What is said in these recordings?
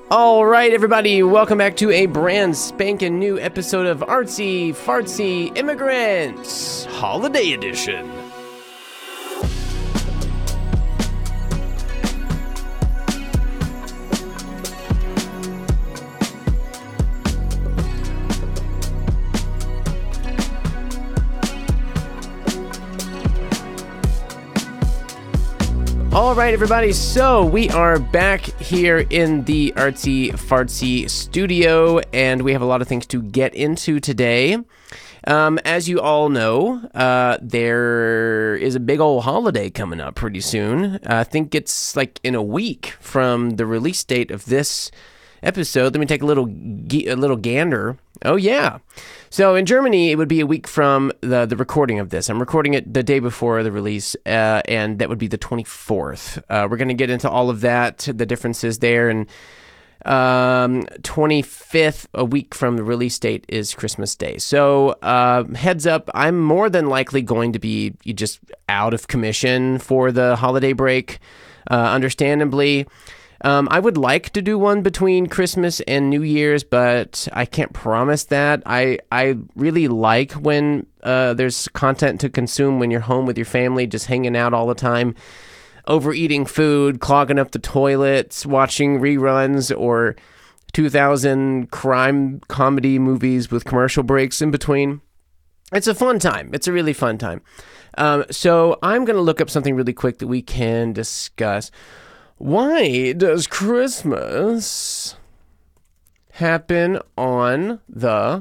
All right, everybody, welcome back to a brand spanking new episode of Artsy Fartsy Immigrants Holiday Edition. All right, everybody, so we are back here in the Artsy Fartsy studio, and we have a lot of things to get into today. As you all know, there is a big old holiday coming up pretty soon. I think it's like in a week from the release date of this episode. Let me take a little gander. Oh, yeah. So in Germany, it would be a week from the recording of this. I'm recording it the day before the release, and that would be the 24th. We're going to get into all of that, the differences there, and 25th, a week from the release date, is Christmas Day. So heads up, I'm more than likely going to be just out of commission for the holiday break, understandably. I would like to do one between Christmas and New Year's, but I can't promise that. I really like when there's content to consume when you're home with your family, just hanging out all the time, overeating food, clogging up the toilets, watching reruns, or 2000 crime comedy movies with commercial breaks in between. It's a fun time. It's a really fun time. So I'm going to look up something really quick that we can discuss. Why does Christmas happen on the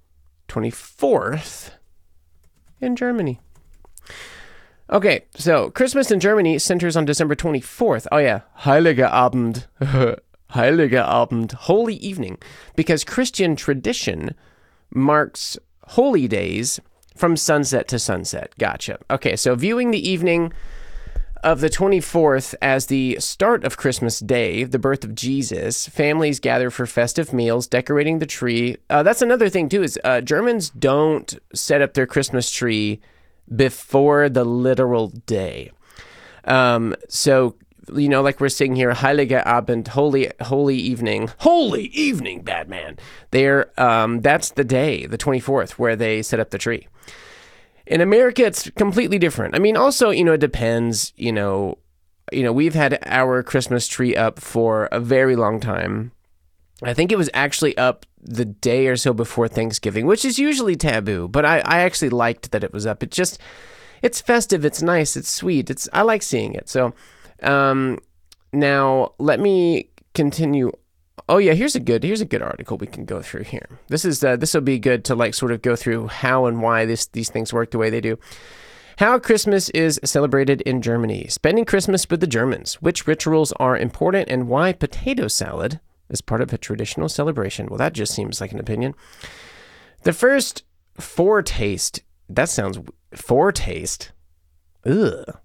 24th in Germany? Okay, so Christmas in Germany centers on December 24th. Oh yeah, Heiliger Abend. Heiliger Abend, holy evening, because Christian tradition marks holy days from sunset to sunset. Gotcha. Okay, so viewing the evening of the 24th as the start of Christmas Day, the birth of Jesus, families gather for festive meals, decorating the tree. That's another thing, too, is Germans don't set up their Christmas tree before the literal day. So, you know, like we're saying here, Heiliger Abend, holy evening. Holy evening, Batman. That's the day, the 24th, where they set up the tree. In America, it's completely different. I mean, also, it depends, we've had our Christmas tree up for a very long time. I think it was actually up the day or so before Thanksgiving, which is usually taboo, but I actually liked that it was up. It's festive, it's nice, it's sweet, I like seeing it. So, now let me continue. Oh yeah, here's a good article we can go through here. This will be good to sort of go through how and why these things work the way they do. How Christmas is celebrated in Germany. Spending Christmas with the Germans. Which rituals are important and why potato salad is part of a traditional celebration. Well, that just seems like an opinion. The first foretaste. That sounds foretaste. Ugh.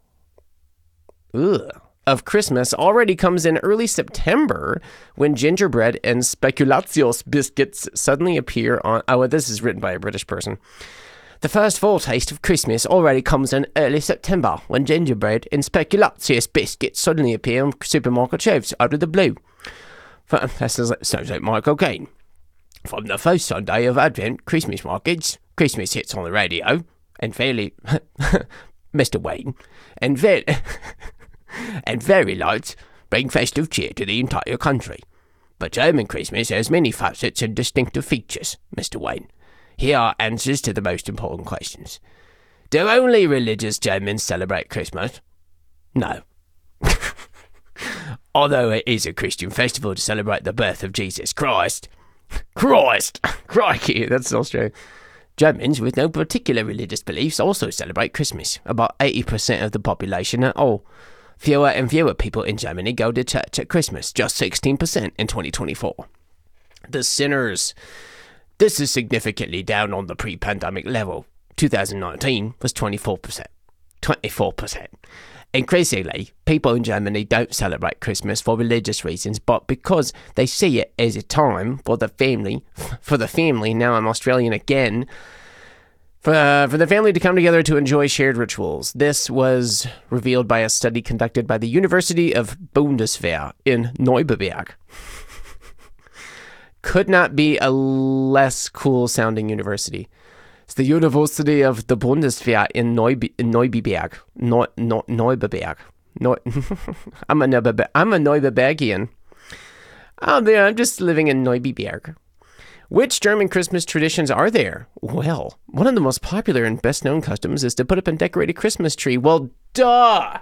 Of Christmas already comes in early September when gingerbread and speculatius biscuits suddenly appear on... Oh, this is written by a British person. The first foretaste of Christmas already comes in early September when gingerbread and speculatius biscuits suddenly appear on supermarket shelves out of the blue. That sounds like Michael Caine. From the first Sunday of Advent, Christmas markets, Christmas hits on the radio, and fairly... Mr. Wayne, and fairy lights bring festive cheer to the entire country. But German Christmas has many facets and distinctive features, Mr. Wayne. Here are answers to the most important questions. Do only religious Germans celebrate Christmas? No. Although it is a Christian festival to celebrate the birth of Jesus Christ. Crikey, that's Australian. Germans with no particular religious beliefs also celebrate Christmas. About 80% of the population at all. Fewer and fewer people in Germany go to church at Christmas, just 16% in 2024. The sinners. This is significantly down on the pre-pandemic level. 2019 was 24%. 24%. Increasingly, people in Germany don't celebrate Christmas for religious reasons, but because they see it as a time for the family, now I'm Australian again, for the family to come together to enjoy shared rituals. This was revealed by a study conducted by the University of Bundeswehr in Neuberberg. Could not be a less cool sounding university. It's the University of the Bundeswehr in Neubiberg. Neubiberg. I'm a Neubibergian. Oh, there, I'm just living in Neubiberg. Which German Christmas traditions are there? Well, one of the most popular and best-known customs is to put up and decorate a Christmas tree. Well, duh!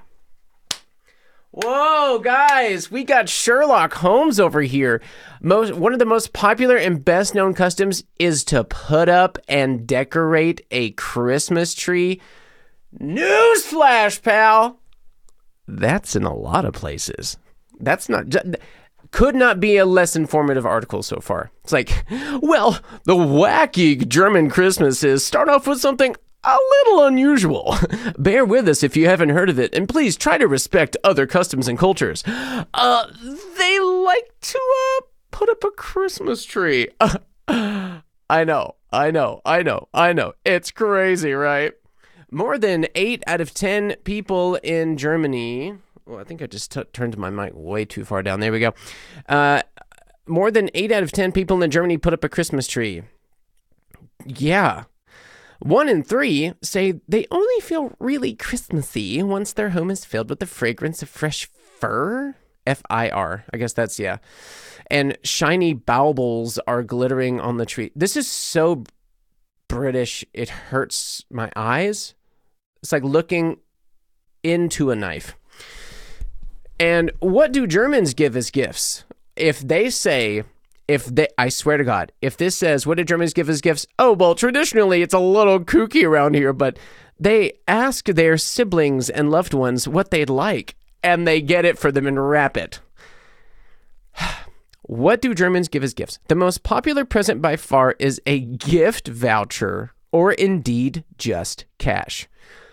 Whoa, guys, we got Sherlock Holmes over here. One of the most popular and best-known customs is to put up and decorate a Christmas tree. Newsflash, pal! That's in a lot of places. That's not... Could not be a less informative article so far. It's like, well, the wacky German Christmases start off with something a little unusual. Bear with us if you haven't heard of it, and please try to respect other customs and cultures. They like to put up a Christmas tree. I know. It's crazy, right? More than 8 out of 10 people in Germany... Well, I think I just turned my mic way too far down. There we go. More than 8 out of 10 people in Germany put up a Christmas tree. Yeah. 1 in 3 say they only feel really Christmassy once their home is filled with the fragrance of fresh fur. F-I-R. I guess that's, yeah. And shiny baubles are glittering on the tree. This is so British, it hurts my eyes. It's like looking into a knife. And what do Germans give as gifts? I swear to God, if this says, what do Germans give as gifts? Oh, well, traditionally, it's a little kooky around here, but they ask their siblings and loved ones what they'd like, and they get it for them and wrap it. What do Germans give as gifts? The most popular present by far is a gift voucher, or indeed just cash.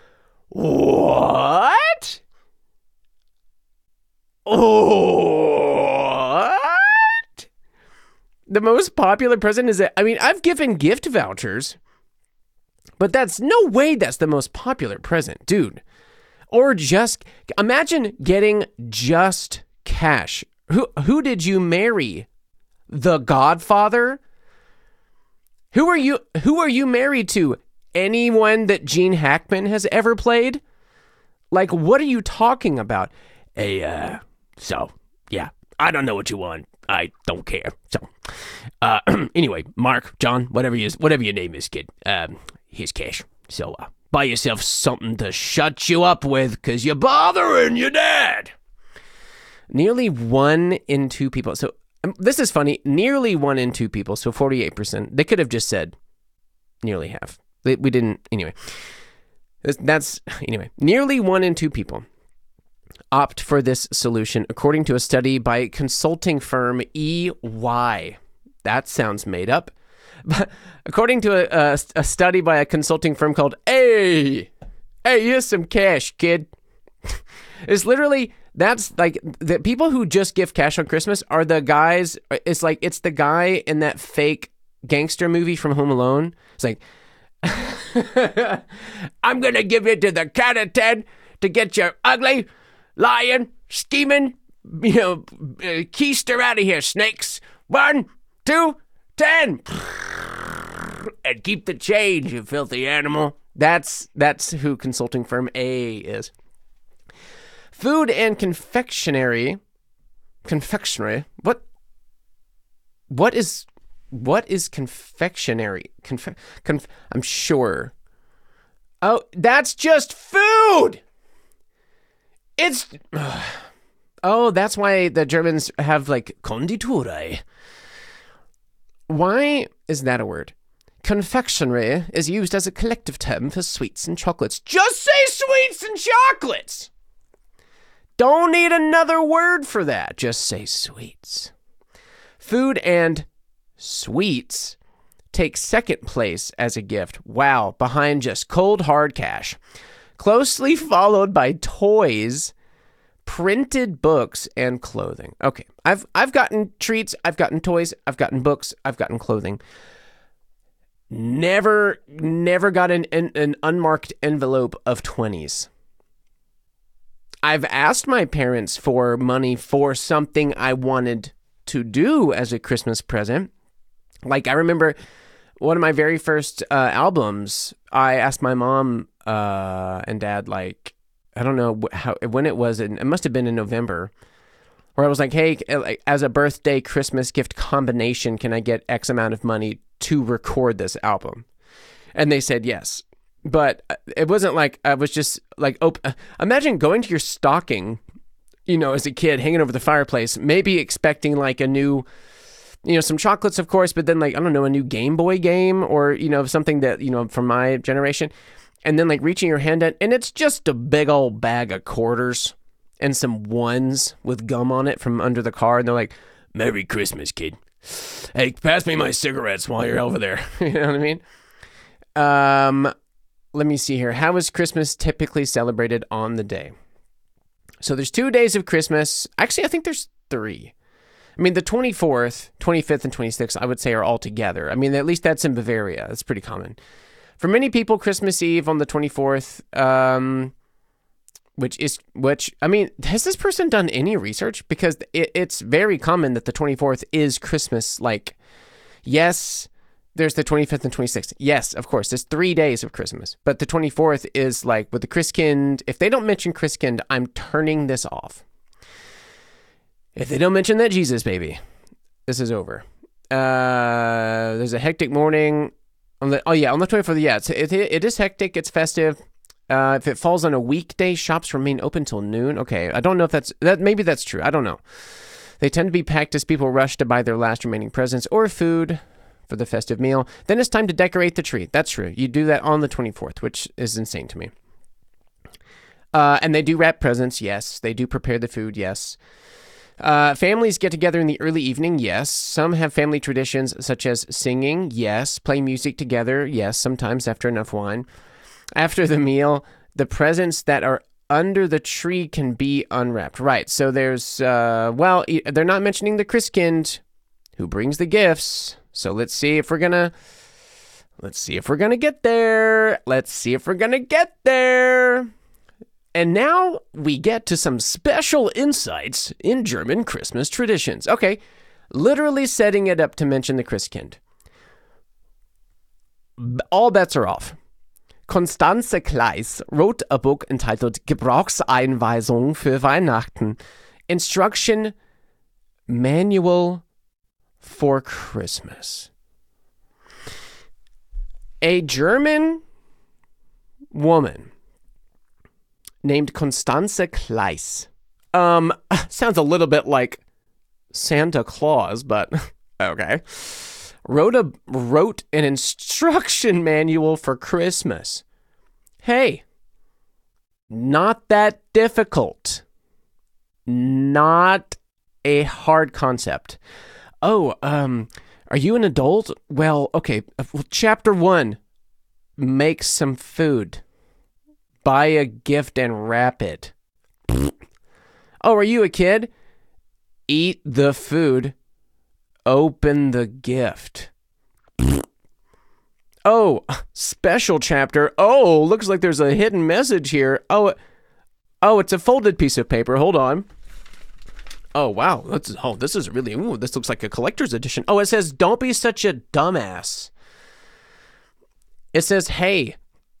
What? What? The most popular present is I've given gift vouchers, but that's no way that's the most popular present, dude. Or just imagine getting just cash. Who did you marry? The Godfather? Who are you married to? Anyone that Gene Hackman has ever played? Like, what are you talking about? So, yeah, I don't know what you want. I don't care. So, anyway, Mark, John, whatever your name is, kid, here's cash. So, buy yourself something to shut you up with, because you're bothering your dad. Nearly 1 in 2 people. So, this is funny. Nearly 1 in 2 people, so 48%. They could have just said nearly half. We didn't, anyway. Nearly 1 in 2 people opt for this solution, according to a study by consulting firm EY. That sounds made up. But according to a study by a consulting firm called Hey, here's some cash, kid. It's literally, that's like, the people who just give cash on Christmas are the guys, it's the guy in that fake gangster movie from Home Alone. It's like, I'm going to give you to the count of 10 to get your ugly, lying, scheming, keister out of here, snakes. 1, 2, 10. And keep the change, you filthy animal. That's who consulting firm A is. Food and confectionery. What is confectionery? I'm sure. Oh, that's just food. That's why the Germans have like Konditorei. Why is that a word? Confectionery is used as a collective term for sweets and chocolates. Just say sweets and chocolates. Don't need another word for that. Just say sweets. Food and sweets take second place as a gift. Wow, behind just cold hard cash. Closely followed by toys, printed books, and clothing. Okay, I've gotten treats, I've gotten toys, I've gotten books, I've gotten clothing. Never got an unmarked envelope of 20s. I've asked my parents for money for something I wanted to do as a Christmas present, Like, I remember one of my very first albums, I asked my mom and dad, like, I don't know when it was, it must have been in November, where I was like, hey, as a birthday Christmas gift combination, can I get X amount of money to record this album? And they said yes. But it wasn't like I was just like, imagine going to your stocking, as a kid, hanging over the fireplace, maybe expecting like a new, some chocolates, of course, but then like, I don't know, a new Game Boy game or, something that, from my generation. And then like reaching your hand out, and it's just a big old bag of quarters and some ones with gum on it from under the car. And they're like, Merry Christmas, kid. Hey, pass me my cigarettes while you're over there. You know what I mean? Let me see here. How is Christmas typically celebrated on the day? So there's 2 days of Christmas. Actually, I think there's 3. I mean, the 24th, 25th, and 26th, I would say are all together. I mean, at least that's in Bavaria. That's pretty common. For many people, Christmas Eve on the 24th, which I mean, has this person done any research? Because it's very common that the 24th is Christmas. Like, yes, there's the 25th and 26th. Yes, of course, there's 3 days of Christmas. But the 24th is like with the Christkind. If they don't mention Christkind, I'm turning this off. If they don't mention that Jesus baby, this is over. There's a hectic morning. On the 24th, yeah, it is hectic. It's festive. If it falls on a weekday, shops remain open till noon. Okay, I don't know if maybe that's true. I don't know. They tend to be packed as people rush to buy their last remaining presents or food for the festive meal. Then it's time to decorate the tree. That's true. You do that on the 24th, which is insane to me. And they do wrap presents. Yes. They do prepare the food. Yes. Families get together in the early evening, yes. Some have family traditions such as singing, yes. Play music together, yes, sometimes after enough wine. After the meal, the presents that are under the tree can be unwrapped. Right, so there's, they're not mentioning the Christkind, who brings the gifts. So let's see if we're gonna get there. And now we get to some special insights in German Christmas traditions. Okay, literally setting it up to mention the Christkind. All bets are off. Constanze Kleiss wrote a book entitled Gebrauchseinweisung für Weihnachten, Instruction Manual for Christmas. A German woman named Constanze Kleiss. Sounds a little bit like Santa Claus, but okay. Wrote an instruction manual for Christmas. Hey, not that difficult. Not a hard concept. Oh, are you an adult? Well, okay. Chapter 1, make some food. Buy a gift and wrap it. Oh, are you a kid? Eat the food. Open the gift. Oh, special chapter. Oh, looks like there's a hidden message here. Oh, it's a folded piece of paper. Hold on. Oh, wow. This is really, this looks like a collector's edition. Oh, it says, don't be such a dumbass. It says, hey,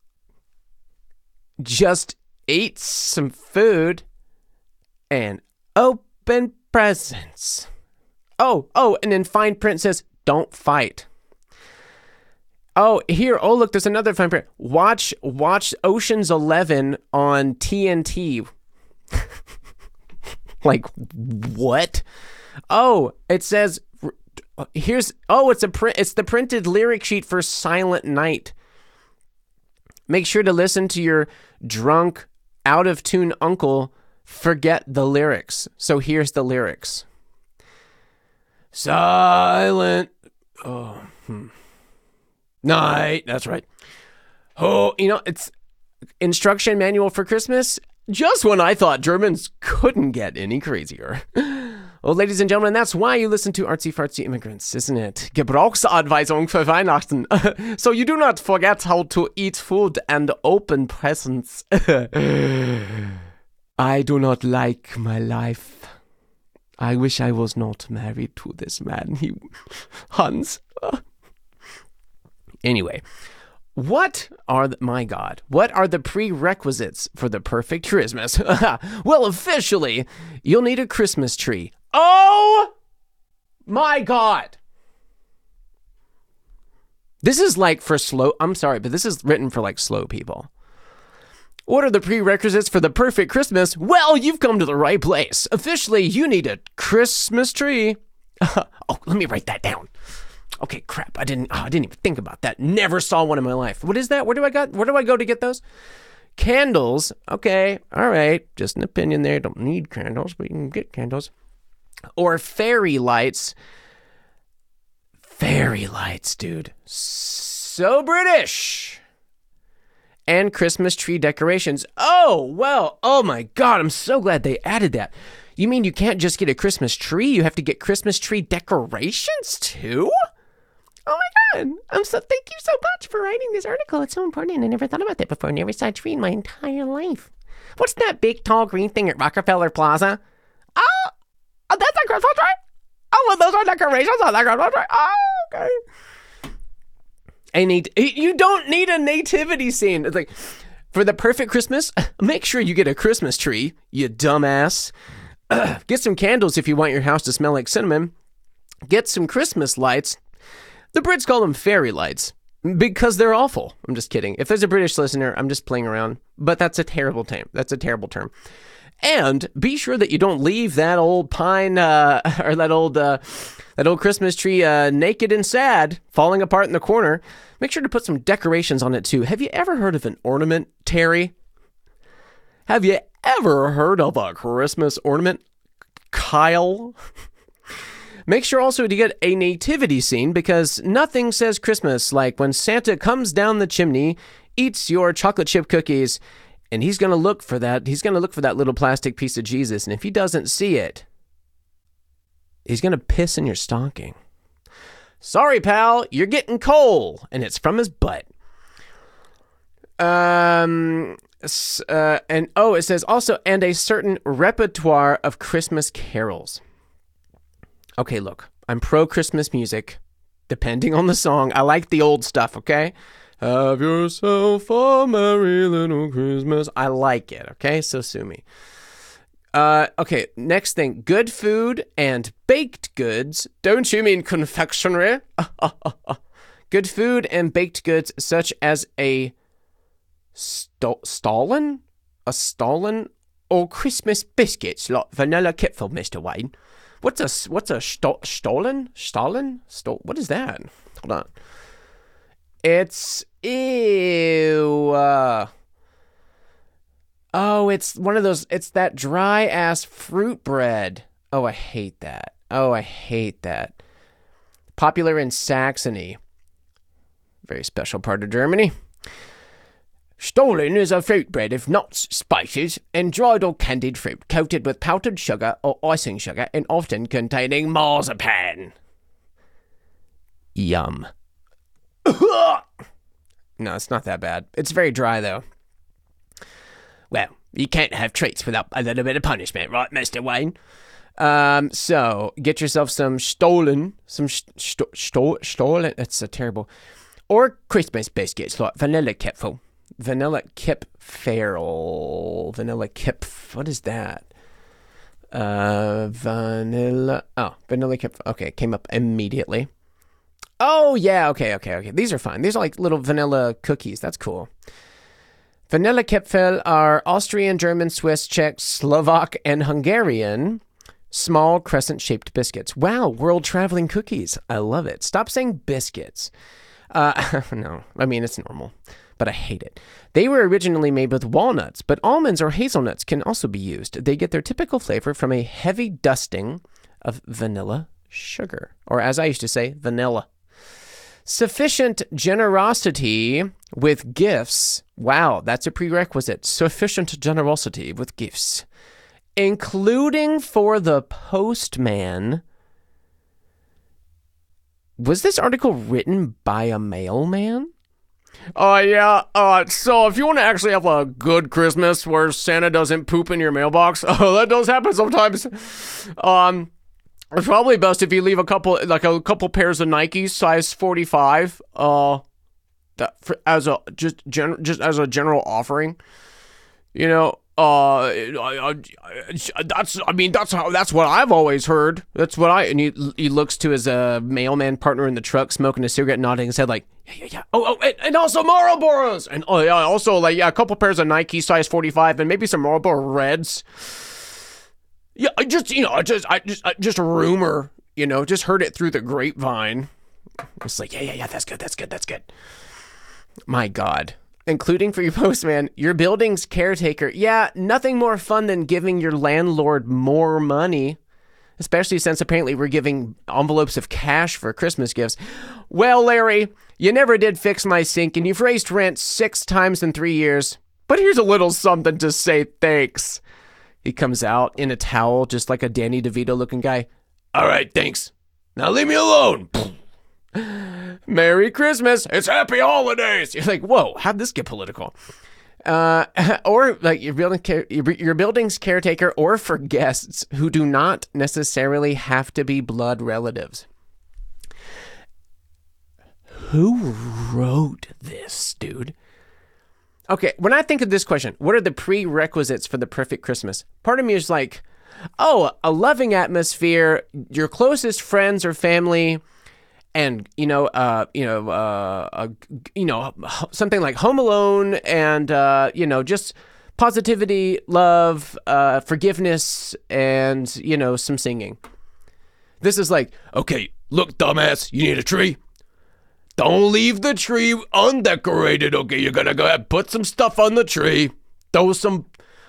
just eat some food and open presents. Oh, and in fine print says, don't fight. Oh, here, look, there's another fine print. Watch Ocean's 11 on TNT. Like, what? Oh, it says, it's the printed lyric sheet for Silent Night. Make sure to listen to your drunk, out-of-tune uncle forget the lyrics. So here's the lyrics. Silent night. That's right. Oh, it's instruction manual for Christmas. Just when I thought Germans couldn't get any crazier. Well, ladies and gentlemen, that's why you listen to Artsy Fartsy Immigrants, isn't it? Gebrauchsanweisung für Weihnachten. So you do not forget how to eat food and open presents. I do not like my life. I wish I was not married to this man. Hans. Anyway, what are the prerequisites for the perfect Christmas? Well, officially, you'll need a Christmas tree. Oh my God. This is like for slow, I'm sorry, but this is written for like slow people. What are the prerequisites for the perfect Christmas? Well, you've come to the right place. Officially, you need a Christmas tree. Oh, let me write that down. Okay, crap. I didn't even think about that. Never saw one in my life. What is that? Where do I go to get those? Candles. Okay. All right. Just an opinion there. Don't need candles, but you can get candles. Or fairy lights. Fairy lights, dude. So British. And Christmas tree decorations. Oh, well. Oh my God. I'm so glad they added that. You mean you can't just get a Christmas tree? You have to get Christmas tree decorations too? Oh my God. Thank you so much for writing this article. It's so important. I never thought about that before. Never saw a tree in my entire life. What's that big, tall, green thing at Rockefeller Plaza? Oh, that's a Christmas tree? Oh, well, those are decorations on that Christmas tree. Oh, okay. You don't need a nativity scene. It's like, for the perfect Christmas, make sure you get a Christmas tree, you dumbass. Get some candles if you want your house to smell like cinnamon. Get some Christmas lights. The Brits call them fairy lights because they're awful. I'm just kidding. If there's a British listener, I'm just playing around. But that's a terrible term. And be sure that you don't leave that old pine or that old Christmas tree naked and sad, falling apart in the corner. Make sure to put some decorations on it too. Have you ever heard of an ornament, Terry? Have you ever heard of a Christmas ornament, Kyle? Make sure also to get a nativity scene because nothing says Christmas like when Santa comes down the chimney, eats your chocolate chip cookies, and he's going to look for that. He's going to look for that little plastic piece of Jesus, and if he doesn't see it, he's going to piss in your stocking. Sorry, pal, you're getting coal, and it's from his butt. It says also, and a certain repertoire of Christmas carols. Okay, look, I'm pro Christmas music, depending on the song. I like the old stuff, okay? Have yourself a merry little Christmas. I like it, okay? So sue me. Okay, next thing. Good food and baked goods. Don't you mean confectionery? Good food and baked goods such as a Stalin? A Stalin? Or Christmas biscuits like vanilla Kipfel, Mr. Wayne. What's a Stalin? What is that? Hold on. It's ew. It's one of those. It's that dry ass fruit bread. Oh, I hate that. Popular in Saxony, very special part of Germany. Stollen is a fruit bread of nuts, spices, and dried or candied fruit, coated with powdered sugar or icing sugar, and often containing marzipan. Yum. No, it's not that bad. It's very dry, though. Well, you can't have treats without a little bit of punishment, right, Mr. Wayne? So, get yourself some Stollen. Stollen, that's a terrible. Or Christmas biscuits, like vanilla Kipfel. Vanilla Kip Feral. Vanilla Kip. What is that? Vanilla Kip. Okay, it came up immediately. Oh, yeah. Okay. These are fine. These are like little vanilla cookies. That's cool. Vanilla Kipfel are Austrian, German, Swiss, Czech, Slovak, and Hungarian small crescent-shaped biscuits. Wow, world-traveling cookies. I love it. Stop saying biscuits. No, I mean, it's normal, but I hate it. They were originally made with walnuts, but almonds or hazelnuts can also be used. They get their typical flavor from a heavy dusting of vanilla sugar, or as I used to say, vanilla. Sufficient generosity with gifts. Wow, that's a prerequisite. Sufficient generosity with gifts, including for the postman. Was this article written by a mailman? Yeah. So if you want to actually have a good Christmas where Santa doesn't poop in your mailbox, that does happen sometimes. It's probably best if you leave a couple pairs of Nikes size 45, as a just as a general offering. You know, that's what I've always heard. And he looks to his mailman partner in the truck, smoking a cigarette, nodding his head like, yeah. And also Marlboros, and also like a couple pairs of Nike size 45, and maybe some Marlboro Reds. Yeah, just a rumor, just heard it through the grapevine. It's like, yeah, that's good. My God. Including for your postman, your building's caretaker. Yeah, nothing more fun than giving your landlord more money, especially since apparently we're giving envelopes of cash for Christmas gifts. Well, Larry, you never did fix my sink, and you've raised rent 6 times in 3 years. But here's a little something to say thanks. He comes out in a towel, just like a Danny DeVito looking guy. All right, thanks. Now leave me alone. Merry Christmas. It's happy holidays. You're like, whoa, how'd this get political? Or like your building's caretaker, or for guests who do not necessarily have to be blood relatives. Who wrote this, dude? Okay, when I think of this question, what are the prerequisites for the perfect Christmas? Part of me is like, a loving atmosphere, your closest friends or family, and something like Home Alone, and just positivity, love, forgiveness, and some singing. This is like, okay, look, dumbass, you need a tree. Don't leave the tree undecorated, okay? You're gonna go ahead, put some stuff on the tree. Throw some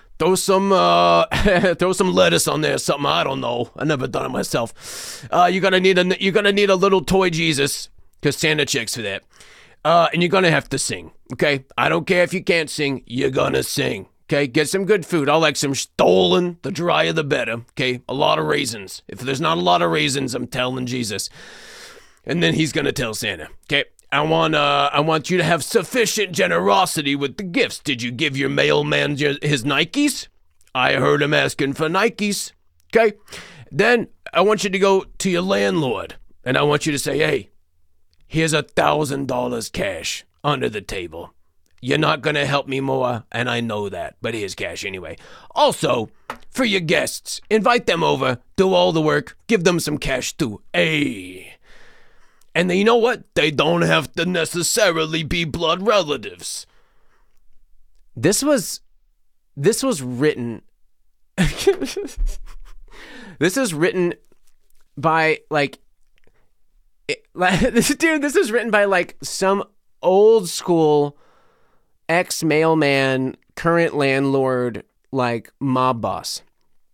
lettuce on there, something, I don't know. I never done it myself. You're gonna need a little toy Jesus, because Santa checks for that. And you're gonna have to sing, okay? I don't care if you can't sing, you're gonna sing, okay? Get some good food. I like some Stollen, the drier the better, okay? A lot of raisins. If there's not a lot of raisins, I'm telling Jesus. And then he's gonna tell Santa, okay, I want you to have sufficient generosity with the gifts. Did you give your mailman his Nikes? I heard him asking for Nikes, okay? Then I want you to go to your landlord, and I want you to say, hey, here's $1,000 cash under the table. You're not gonna help me more, and I know that, but here's cash anyway. Also, for your guests, invite them over, do all the work, give them some cash too. Hey. And then, you know what? They don't have to necessarily be blood relatives. This was written. This is written by this is written by like some old school ex-mailman, current landlord, like mob boss.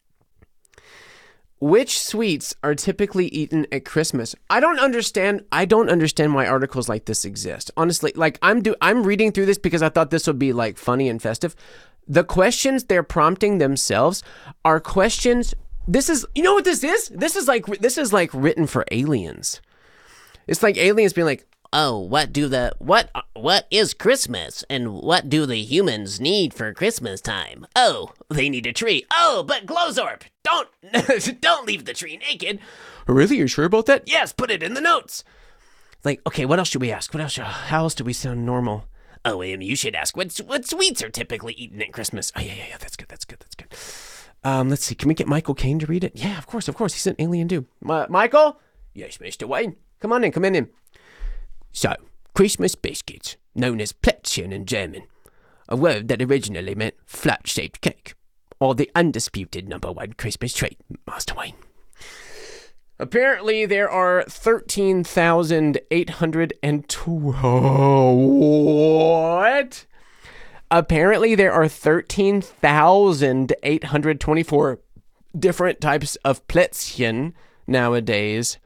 Which sweets are typically eaten at Christmas? I don't understand why articles like this exist. Honestly, like I'm reading through this because I thought this would be like funny and festive. The questions they're prompting themselves are questions. This is, you know what this is? This is like written for aliens. It's like aliens being like, oh, what is Christmas, and what do the humans need for Christmas time? Oh, they need a tree. Oh, but Glowzorp, don't leave the tree naked. Really? You're sure about that? Yes, put it in the notes. Like, okay, what else should we ask? How else do we sound normal? Oh, you should ask what sweets are typically eaten at Christmas. Oh, yeah, that's good. Let's see, can we get Michael Caine to read it? Yeah, of course, he's an alien dude. Michael? Yes, Mr. Wayne. Come on in. So, Christmas biscuits, known as Plätzchen in German, a word that originally meant flat-shaped cake, or the undisputed #1 Christmas treat, Master Wayne. Apparently, there are 13,802. What? Apparently, there are 13,824 different types of Plätzchen nowadays.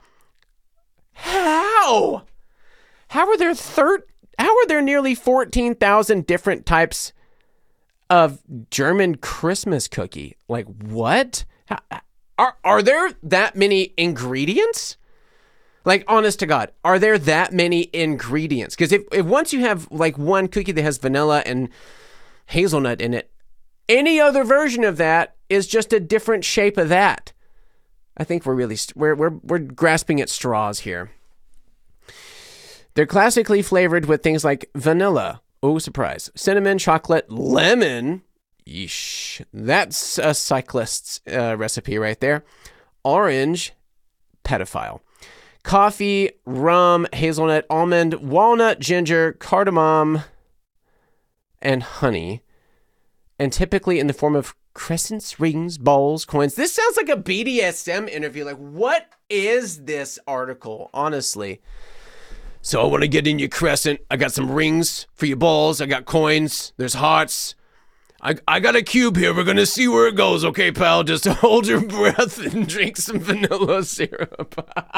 How? How are there nearly 14,000 different types of German Christmas cookie? Like, what? Are there that many ingredients? Like, honest to God, are there that many ingredients? Because if once you have like one cookie that has vanilla and hazelnut in it, any other version of that is just a different shape of that. I think we're really we're grasping at straws here. They're classically flavored with things like vanilla. Oh, surprise. Cinnamon, chocolate, lemon. Yeesh. That's a cyclist's recipe right there. Orange, pedophile. Coffee, rum, hazelnut, almond, walnut, ginger, cardamom, and honey. And typically in the form of crescents, rings, balls, coins. This sounds like a BDSM interview. Like, what is this article? Honestly. So I want to get in your crescent. I got some rings for your balls. I got coins. There's hearts. I got a cube here. We're going to see where it goes. Okay, pal? Just hold your breath and drink some vanilla syrup.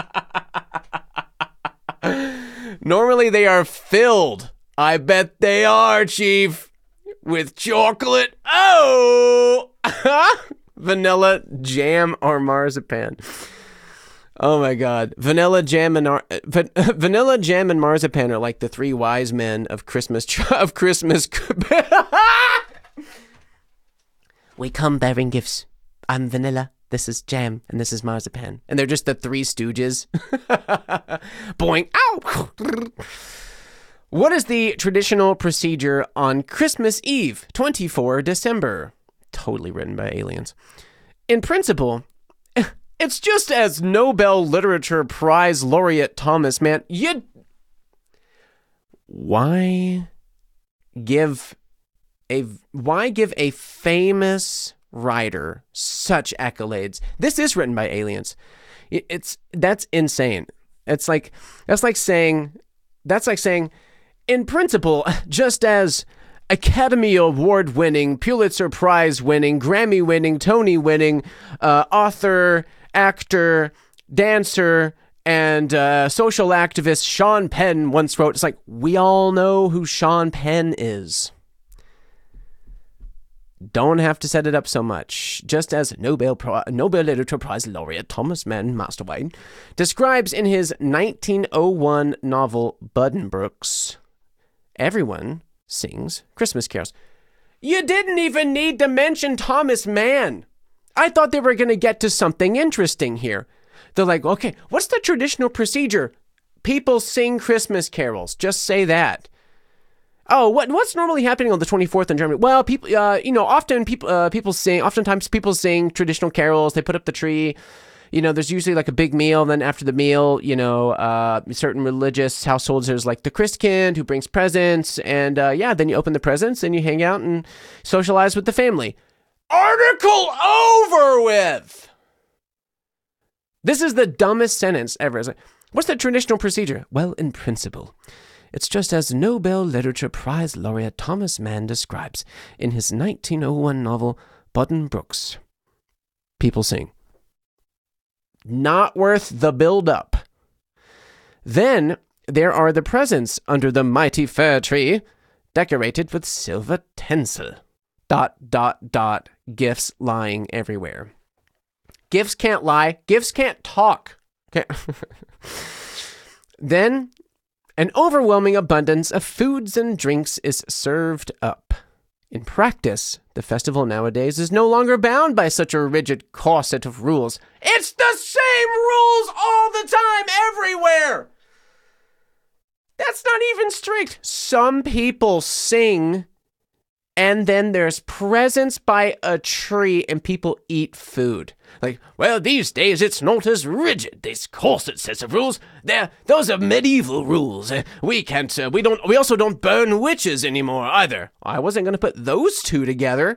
Normally they are filled. I bet they are, Chief. With chocolate. Oh! Vanilla jam or marzipan. Oh my God. Vanilla jam and marzipan are like the three wise men of Christmas. We come bearing gifts. I'm vanilla. This is jam. And this is marzipan. And they're just the three stooges. Boing. Ow! What is the traditional procedure on Christmas Eve, 24 December? Totally written by aliens. In principle, it's just as Nobel Literature Prize laureate Thomas Mann. Why give a famous writer such accolades? This is written by aliens. That's insane. That's like saying, in principle, just as Academy Award winning, Pulitzer Prize winning, Grammy winning, Tony winning, author, actor, dancer, and social activist Sean Penn once wrote, it's like, we all know who Sean Penn is. Don't have to set it up so much. Just as Nobel Literature Prize laureate Thomas Mann Masterwine describes in his 1901 novel Buddenbrooks, everyone sings Christmas carols. You didn't even need to mention Thomas Mann. I thought they were going to get to something interesting here. They're like, okay, what's the traditional procedure? People sing Christmas carols. Just say that. Oh, what's normally happening on the 24th in Germany? Well, people, oftentimes people sing traditional carols. They put up the tree. There's usually like a big meal. And then after the meal, certain religious households, there's like the Christkind who brings presents. And then you open the presents and you hang out and socialize with the family. Article over with. This is the dumbest sentence ever. It's like, what's the traditional procedure? Well, in principle, it's just as Nobel Literature Prize laureate Thomas Mann describes in his 1901 novel Buddenbrooks. People sing. Not worth the build-up. Then there are the presents under the mighty fir tree, decorated with silver tinsel. ... Gifts lying everywhere. Gifts can't lie. Gifts can't talk. Okay. Then an overwhelming abundance of foods and drinks is served up. In practice, the festival nowadays is no longer bound by such a rigid corset of rules. It's the same rules all the time, everywhere! That's not even strict. Some people sing, and then there's presents by a tree, and people eat food. Like, well, these days it's not as rigid. This corset sets of rules, those are medieval rules. We also don't burn witches anymore either. I wasn't going to put those two together.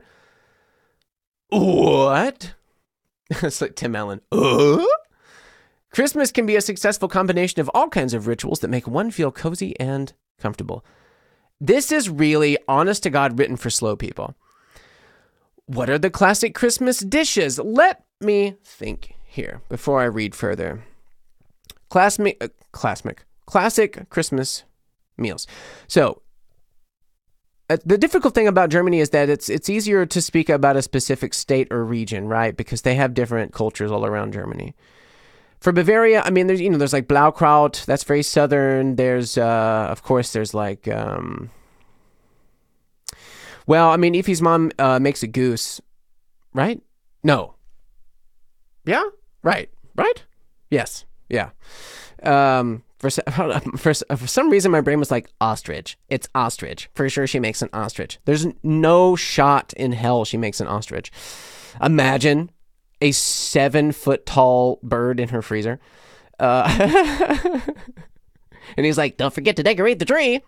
What? It's like Tim Allen. Christmas can be a successful combination of all kinds of rituals that make one feel cozy and comfortable. This is really, honest to God, written for slow people. What are the classic Christmas dishes? Let me think here before I read further. Classic Christmas meals. So, the difficult thing about Germany is that it's easier to speak about a specific state or region, right? Because they have different cultures all around Germany. For Bavaria, I mean, there's like Blaukraut, that's very southern. There's, of course, there's like, Ify's mom makes a goose, right? No. Yeah? Right. right? Yes. Yeah. For some reason, my brain was like, ostrich. It's ostrich. For sure, she makes an ostrich. There's no shot in hell she makes an ostrich. Imagine a 7-foot tall bird in her freezer. And he's like, don't forget to decorate the tree.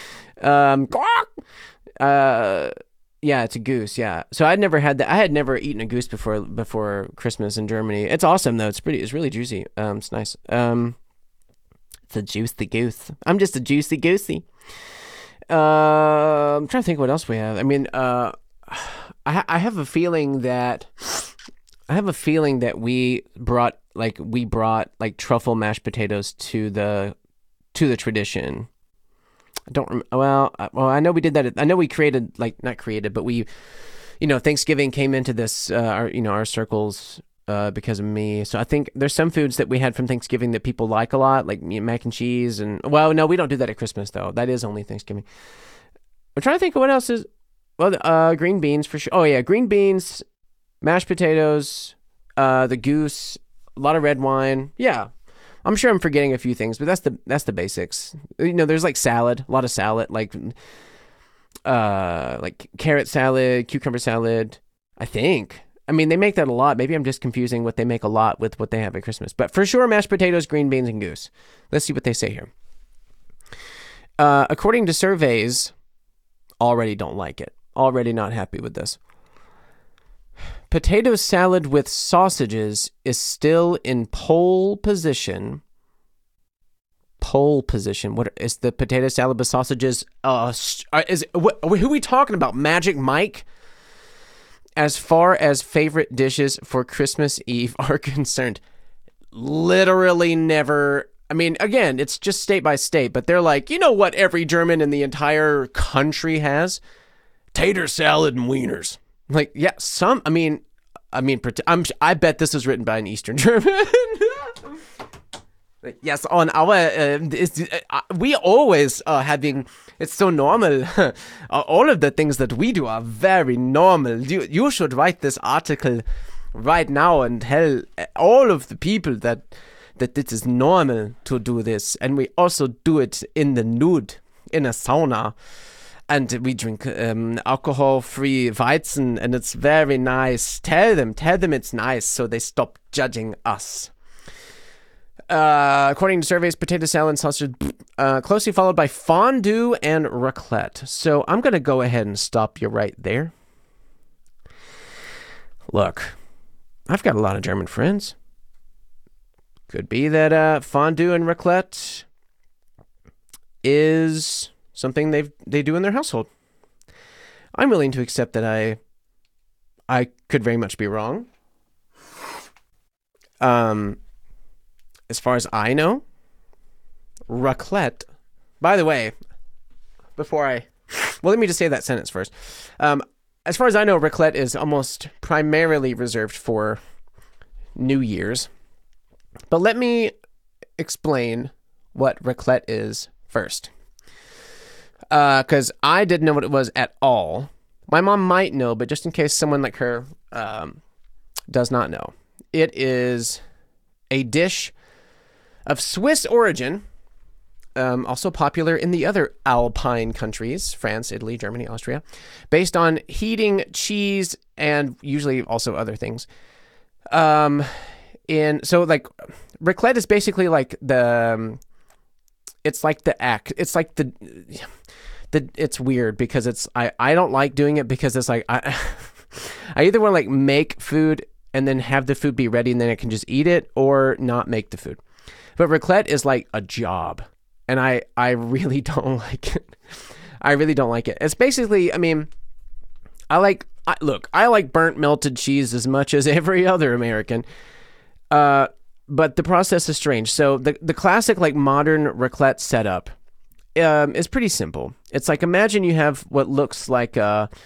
Yeah, it's a goose. Yeah. So I'd never had that. I had never eaten a goose before Christmas in Germany. It's awesome though. It's really juicy. It's nice. It's a juicy goose. I'm just a juicy goosey. I'm trying to think what else we have. I mean, I have a feeling that we brought truffle mashed potatoes to the tradition. I don't well, I know we did that. I know we created, not created, but we, Thanksgiving came into this, our circles, because of me. So I think there's some foods that we had from Thanksgiving that people like a lot, like mac and cheese. And, well, no, we don't do that at Christmas though. That is only Thanksgiving. I'm trying to think of what else is, green beans for sure. Oh yeah. Green beans, mashed potatoes, the goose, a lot of red wine. Yeah. I'm sure I'm forgetting a few things, but that's the basics. There's like salad, a lot of salad, like carrot salad, cucumber salad. I think. I mean, they make that a lot. Maybe I'm just confusing what they make a lot with what they have at Christmas. But for sure, mashed potatoes, green beans, and goose. Let's see what they say here. According to surveys, already don't like it. Already not happy with this. Potato salad with sausages is still in pole position. Pole position. What is the potato salad with sausages? Who are we talking about? Magic Mike? As far as favorite dishes for Christmas Eve are concerned, literally never. I mean, again, it's just state by state, but they're like, you know what every German in the entire country has? Tater salad and wieners. Like, yeah, I bet this was written by an Eastern German. Yes, on our, we always are having, it's so normal. All of the things that we do are very normal. You should write this article right now and tell all of the people that it is normal to do this. And we also do it in the nude, in a sauna. And we drink alcohol-free Weizen, and it's very nice. Tell them it's nice, so they stop judging us. According to surveys, potato salad and sausage, closely followed by fondue and raclette. So I'm going to go ahead and stop you right there. Look, I've got a lot of German friends. Could be that fondue and raclette is something they do in their household. I'm willing to accept that I could very much be wrong. As far as I know, raclette. By the way, let me just say that sentence first. As far as I know, raclette is almost primarily reserved for New Year's. But let me explain what raclette is first. Because I didn't know what it was at all. My mom might know, but just in case someone like her does not know. It is a dish of Swiss origin, also popular in the other Alpine countries, France, Italy, Germany, Austria, based on heating cheese and usually also other things. So raclette is basically like it's like the act. It's like it's weird because I don't like doing it because it's like I either want to like make food and then have the food be ready and then I can just eat it, or not make the food. But raclette is like a job, and I really don't like it. I really don't like it. It's basically, I mean, I like burnt melted cheese as much as every other American. But the process is strange. So the classic like modern raclette setup is pretty simple. It's like, imagine you have what looks like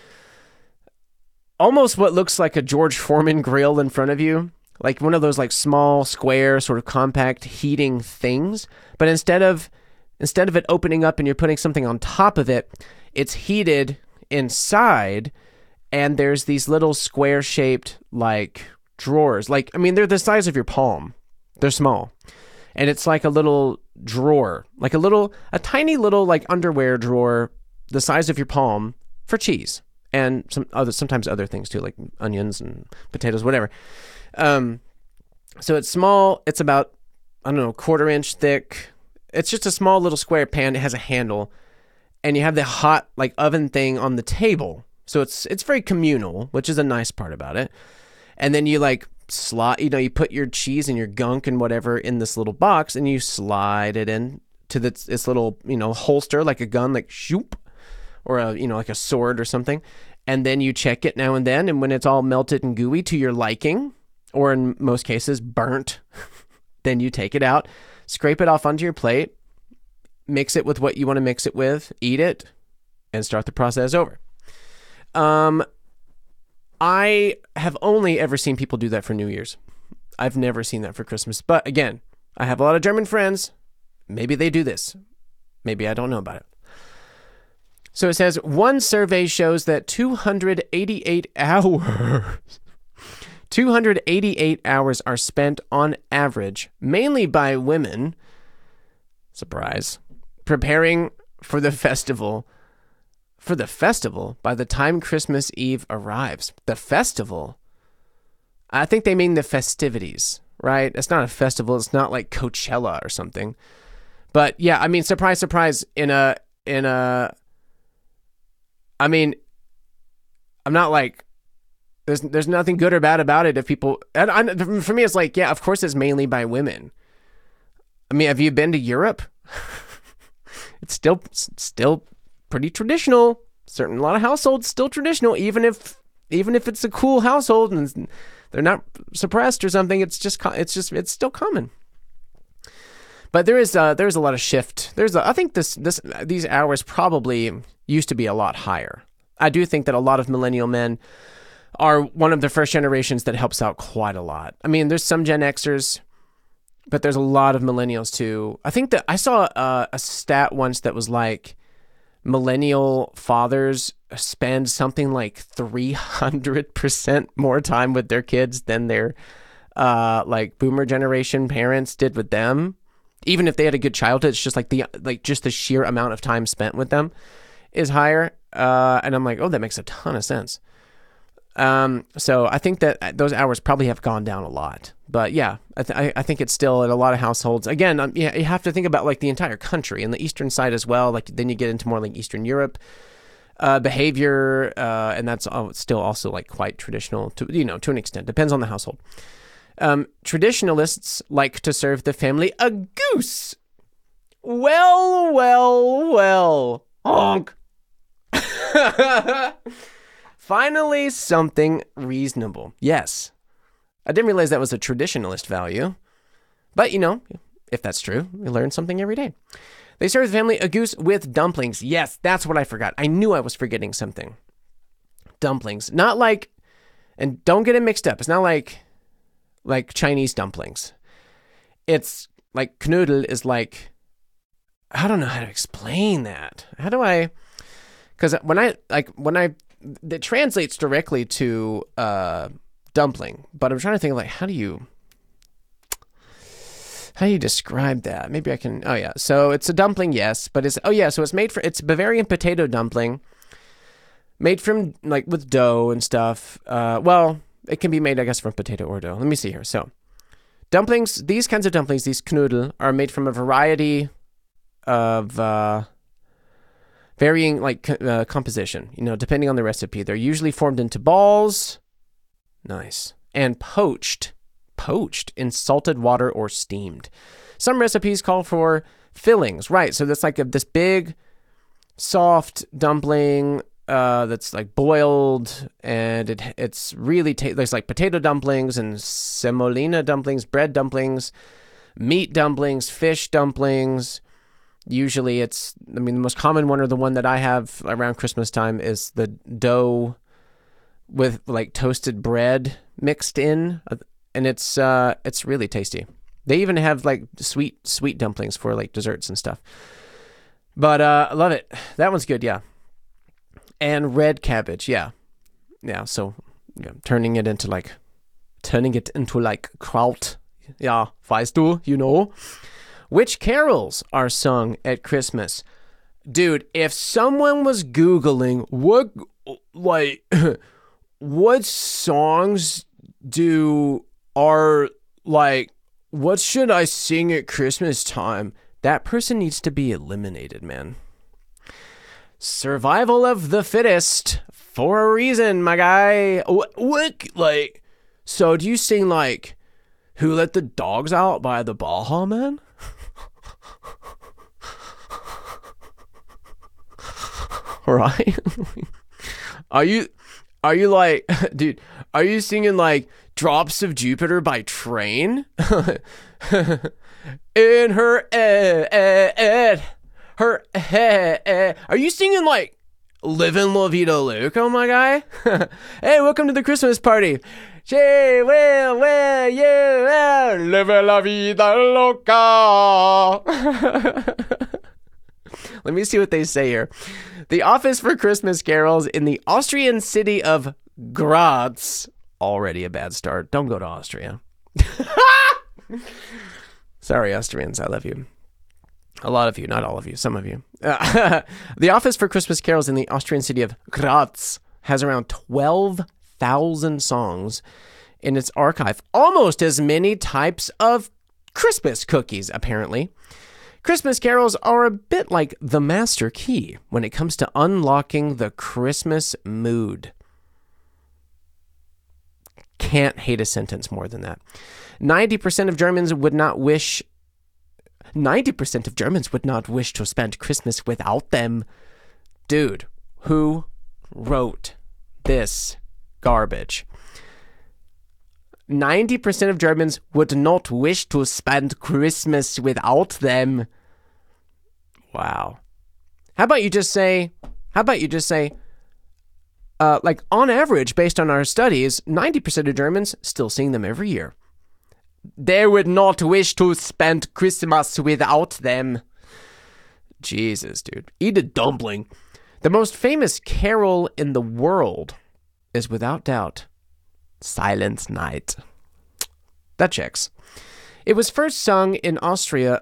almost what looks like a George Foreman grill in front of you, like one of those like small square sort of compact heating things. But instead of it opening up and you're putting something on top of it, it's heated inside, and there's these little square shaped like drawers. Like, I mean, they're the size of your palm. They're small. And it's like a little drawer, like a tiny little like underwear drawer the size of your palm for cheese and sometimes other things too, like onions and potatoes, whatever. So it's small. It's about, I don't know, 1/4 inch thick. It's just a small little square pan. It has a handle, and you have the hot like oven thing on the table. So it's very communal, which is a nice part about it. And then you like you put your cheese and your gunk and whatever in this little box, and you slide it in to this little, holster, like a gun, like shoop, or like a sword or something. And then you check it now and then. And when it's all melted and gooey to your liking, or in most cases burnt, then you take it out, scrape it off onto your plate, mix it with what you want to mix it with, eat it, and start the process over. I have only ever seen people do that for New Year's. I've never seen that for Christmas. But again, I have a lot of German friends. Maybe they do this. Maybe I don't know about it. So it says, one survey shows that 288 hours are spent on average, mainly by women, surprise, preparing for the festival by the time Christmas Eve arrives. The festival? I think they mean the festivities, right? It's not a festival. It's not like Coachella or something. But yeah, I mean, surprise, surprise, I mean, I'm not like, there's nothing good or bad about it if people, and for me, it's like, yeah, of course it's mainly by women. I mean, have you been to Europe? It's still pretty traditional. A lot of households still traditional, even if it's a cool household and they're not suppressed or something. It's still common. But there's a lot of shift. I think these hours probably used to be a lot higher. I do think that a lot of millennial men are one of the first generations that helps out quite a lot. I mean, there's some Gen Xers, but there's a lot of millennials too. I think that I saw a stat once that was like millennial fathers spend something like 300% more time with their kids than their like boomer generation parents did with them. Even if they had a good childhood, it's just like the sheer amount of time spent with them is higher. And I'm like, oh, that makes a ton of sense. So I think that those hours probably have gone down a lot. But yeah, I think it's still in a lot of households. Again, you have to think about like the entire country and the eastern side as well. Like then you get into more like Eastern Europe behavior, and that's still also like quite traditional to an extent. Depends on the household. Traditionalists like to serve the family a goose. Well. Honk. Finally, something reasonable. Yes. I didn't realize that was a traditionalist value. But, if that's true, we learn something every day. They serve the family a goose with dumplings. Yes, that's what I forgot. I knew I was forgetting something. Dumplings. Not like, and don't get it mixed up. It's not like Chinese dumplings. It's like knödel is like, I don't know how to explain that. How do I, because that translates directly to dumpling, but I'm trying to think like, how do you describe that? Maybe I can, so it's a dumpling, yes, but so it's Bavarian potato dumpling, made from like with dough and stuff. It can be made, I guess, from potato or dough. Let me see here. So, dumplings, these kinds of dumplings, these knödel, are made from a variety of varying composition, depending on the recipe. They're usually formed into balls, nice, and poached in salted water or steamed. Some recipes call for fillings, right? So that's like this big, soft dumpling that's like boiled, and it's really there's like potato dumplings and semolina dumplings, bread dumplings, meat dumplings, fish dumplings. Usually the most common one, or the one that I have around Christmas time, is the dough with like toasted bread mixed in, and it's really tasty. They even have like sweet dumplings for like desserts and stuff. But I love it. That one's good, yeah. And red cabbage, yeah. So turning it into like kraut, Ja, weißt du, you know. Which carols are sung at Christmas? Dude, if someone was Googling what songs what should I sing at Christmas time? That person needs to be eliminated, man. Survival of the fittest for a reason, my guy. So do you sing Who Let the Dogs Out by the Baja Men? Right? Are you dude, are you singing Drops of Jupiter by Train? In her are you singing Livin' La Vida Loca, my guy? Hey, welcome to the Christmas party. She will wear you out, livin' La Vida Loca. Let me see what they say here. The Office for Christmas Carols in the Austrian city of Graz. Already a bad start. Don't go to Austria. Sorry, Austrians. I love you. A lot of you, not all of you, some of you. The Office for Christmas Carols in the Austrian city of Graz has around 12,000 songs in its archive. Almost as many types of Christmas cookies, apparently. Christmas carols are a bit like the master key when it comes to unlocking the Christmas mood. Can't hate a sentence more than that. 90% of Germans would not wish to spend Christmas without them. Dude, who wrote this garbage? 90% of Germans would not wish to spend Christmas without them. Wow. How about you just say, on average, based on our studies, 90% of Germans still sing them every year. They would not wish to spend Christmas without them. Jesus, dude. Eat a dumpling. The most famous carol in the world is without doubt Silent Night. That checks. It was first sung in Austria.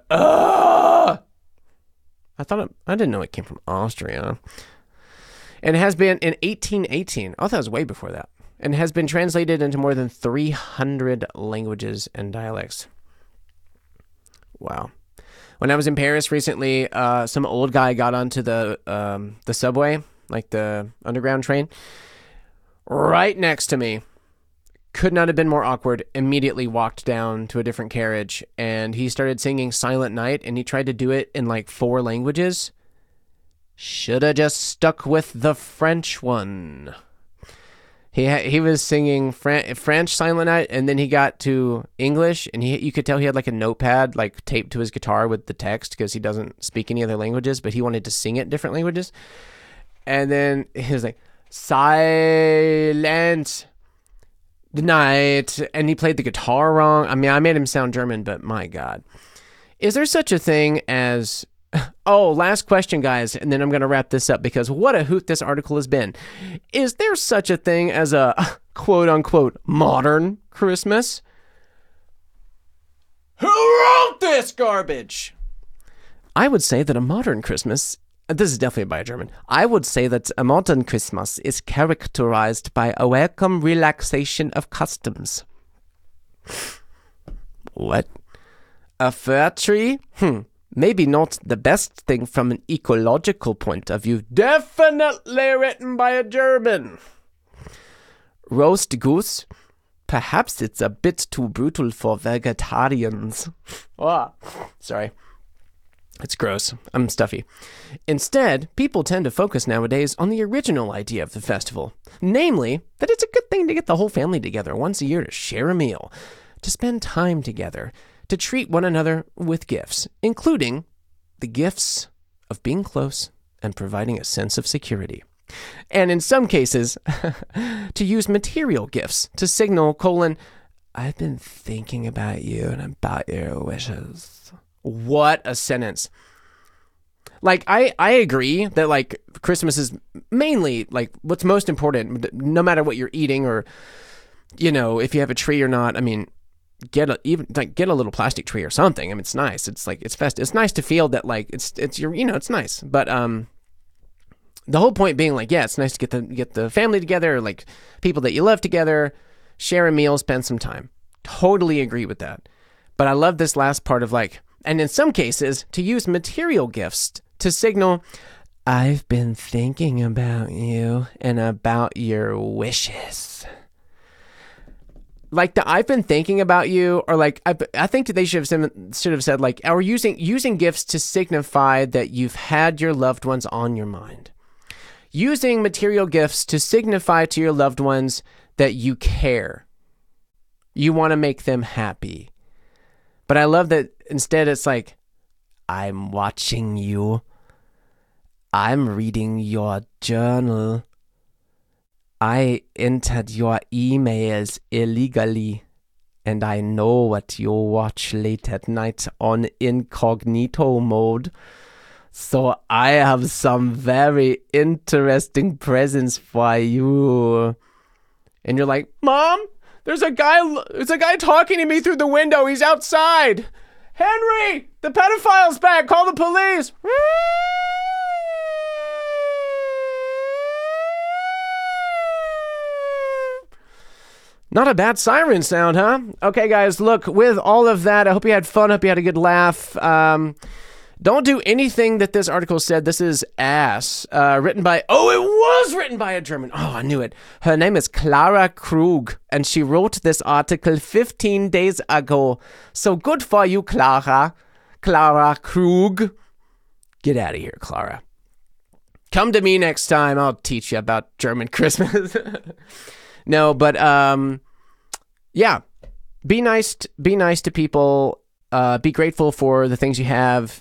I didn't know it came from Austria. And has been in 1818. Oh, that was way before that. And has been translated into more than 300 languages and dialects. Wow. When I was in Paris recently, some old guy got onto the subway, like the underground train, right next to me. Could not have been more awkward. Immediately walked down to a different carriage, and he started singing Silent Night, and he tried to do it in 4 languages. Shoulda just stuck with the French one. He was singing French Silent Night, and then he got to English, and you could tell he had a notepad taped to his guitar with the text because he doesn't speak any other languages, but he wanted to sing it in different languages. And then he was like, Silent Night, and he played the guitar wrong. I mean, I made him sound German, but my God. Is there such a thing as... Oh, last question, guys, and then I'm going to wrap this up because what a hoot this article has been. Is there such a thing as a quote-unquote modern Christmas? Who wrote this garbage? I would say that a modern Christmas, this is definitely by a German, I would say that a modern Christmas is characterized by a welcome relaxation of customs. What? A fir tree? Maybe not the best thing from an ecological point of view. Definitely written by a German. Roast goose? Perhaps it's a bit too brutal for vegetarians. Oh, sorry. It's gross. I'm stuffy. Instead, people tend to focus nowadays on the original idea of the festival. Namely, that it's a good thing to get the whole family together once a year to share a meal, to spend time together, to treat one another with gifts, including the gifts of being close and providing a sense of security. And in some cases, to use material gifts to signal, I've been thinking about you and about your wishes. What a sentence. I agree that Christmas is mainly what's most important, no matter what you're eating or, if you have a tree or not. I mean, get a little plastic tree or something. I mean, it's nice. It's like, it's festive. It's nice to feel that like it's your, it's nice. But the whole point being like, yeah, it's nice to get the family together, like people that you love together, share a meal, spend some time. Totally agree with that. But I love this last part of like, and in some cases, to use material gifts to signal, I've been thinking about you and about your wishes. Like the I've been thinking about you, or like I think they should have said like, or using gifts to signify that you've had your loved ones on your mind. Using material gifts to signify to your loved ones that you care. You want to make them happy. But I love that instead it's like, I'm watching you. I'm reading your journal. I entered your emails illegally, and I know what you watch late at night on incognito mode. So I have some very interesting presents for you. And you're like, Mom, there's a guy talking to me through the window. He's outside. Henry, the pedophile's back. Call the police. Not a bad siren sound, huh? Okay, guys, look, with all of that, I hope you had fun. I hope you had a good laugh. Don't do anything that this article said. This is ass. Written by, it was written by a German. Oh, I knew it. Her name is Clara Krug, and she wrote this article 15 days ago. So good for you, Clara. Clara Krug. Get out of here, Clara. Come to me next time. I'll teach you about German Christmas. No, but yeah. Be nice to people. Be grateful for the things you have.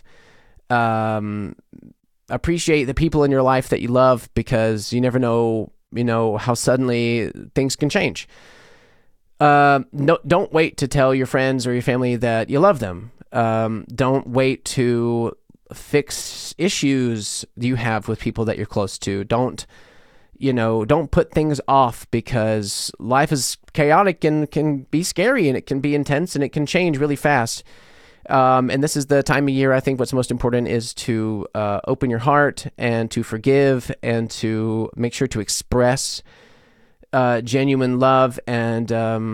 Appreciate the people in your life that you love, because you never know, how suddenly things can change. No, don't wait to tell your friends or your family that you love them. Don't wait to fix issues you have with people that you're close to. Don't put things off, because life is chaotic and can be scary, and it can be intense, and it can change really fast. And this is the time of year, I think what's most important is to open your heart and to forgive and to make sure to express genuine love, and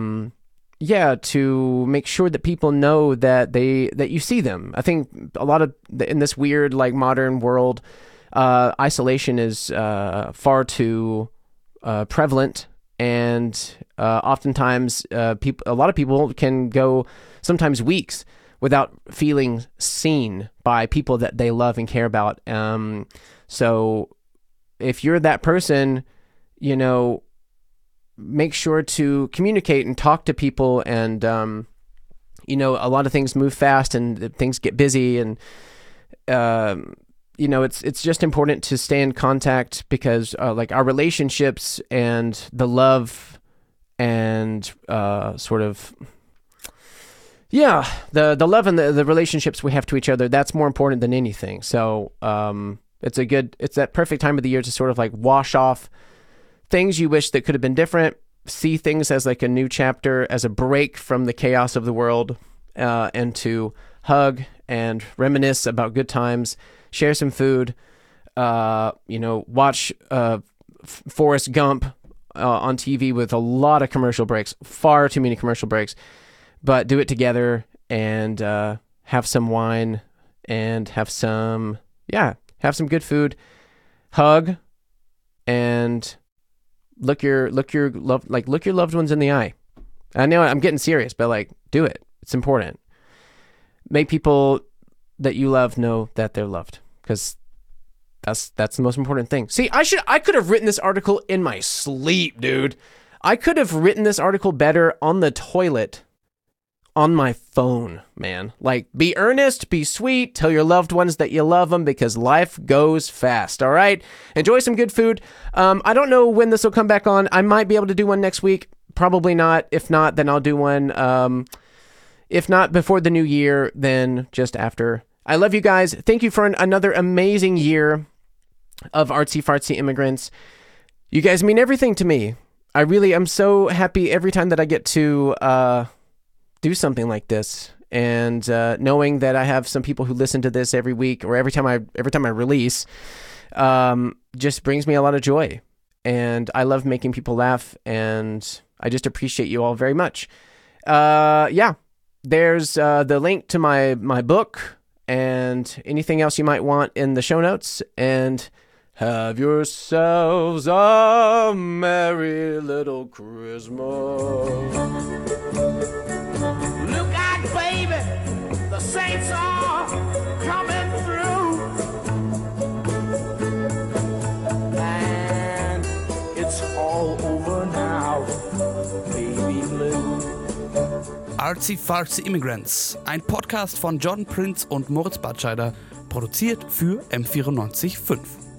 to make sure that people know that you see them. I think a lot of in this weird like modern world, isolation is far too prevalent, and oftentimes a lot of people can go sometimes weeks without feeling seen by people that they love and care about. So if you're that person, make sure to communicate and talk to people, and a lot of things move fast and things get busy, and it's just important to stay in contact, because like our relationships and the love and the love and the relationships we have to each other, that's more important than anything. So it's that perfect time of the year to sort of like wash off things you wish that could have been different, see things as like a new chapter, as a break from the chaos of the world, and to hug and reminisce about good times, share some food, watch Forrest Gump on TV with a lot of commercial breaks, far too many commercial breaks, but do it together, and have some wine, and have some good food, hug, and look your loved ones in the eye. I know I'm getting serious, but like, do it. It's important. Make people that you love know that they're loved, because that's the most important thing. See, I could have written this article in my sleep, dude. I could have written this article better on the toilet, on my phone, man. Like, be earnest, be sweet, tell your loved ones that you love them, because life goes fast, all right? Enjoy some good food. I don't know when this will come back on. I might be able to do one next week. Probably not. If not, then I'll do one. If not before the new year, then just after. I love you guys. Thank you for another amazing year of Artsy Fartsy Immigrants. You guys mean everything to me. I really am so happy every time that I get to do something like this. And knowing that I have some people who listen to this every week or every time I release, just brings me a lot of joy. And I love making people laugh, and I just appreciate you all very much. There's the link to my book and anything else you might want in the show notes. And have yourselves a merry little Christmas. Look out, baby, the saints are coming through. And it's all over now, baby blue. Artsy Fartsy Immigrants, ein Podcast von John Prince und Moritz Batscheider, produziert für M94.5.